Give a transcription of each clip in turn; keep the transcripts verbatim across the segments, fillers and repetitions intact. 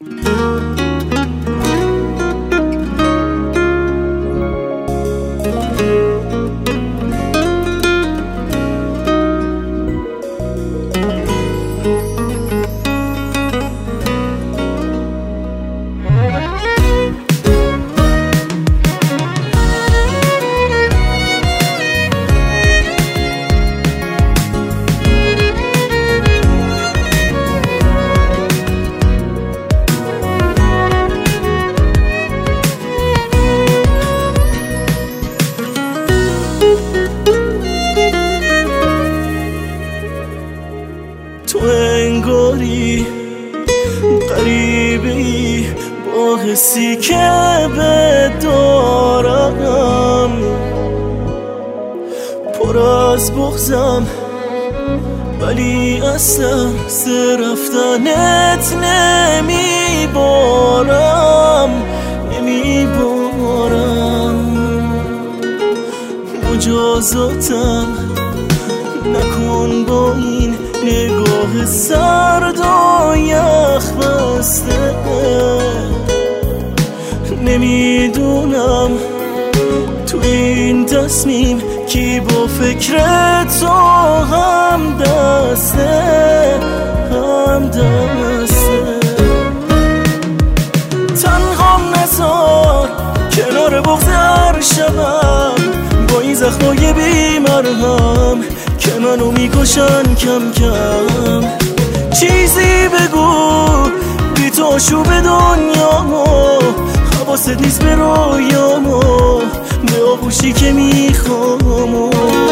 تو انگاری غریبی با حسی که به دارم، پر از بغضم ولی اصلا سر رفتنت نمیبارم نمیبارم مجازاتم نکن با این نگاه سرد و یخ بسته. نمیدونم تو این تصمیم کی با فکر تو هم دسته هم دسته. تنهام نذار کنار بغض هر شبم با این زخمای بی‌مرهم که منو میکشن کم کم. چیزی بگو بی تو آشوب دنیامو، حواست نیست به رویامو، به آغوشی که میخوامو.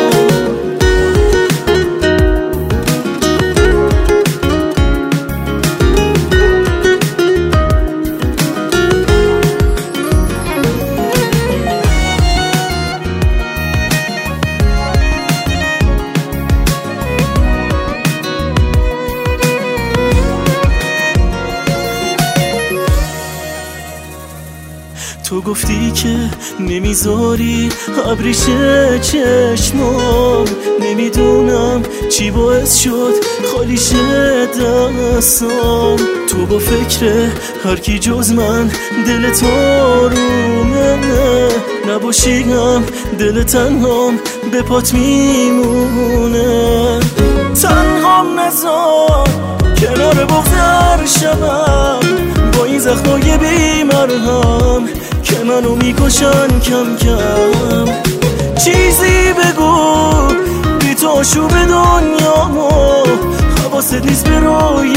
تو گفتی که نمیذاری ابریشه چشمام، نمیدونم چی باعث شد خالی شه دستام. تو با فکر هر کی جز من دلت آرومه، نباشی هم دل تنهام به پات میمونه. تنهام نذار کنار بغض هر شبم با این زخمای بی‌مرهم که منو میکشن کم کم. چیزی بگو بی تو آشوب دنیامو، حواست نیست به روی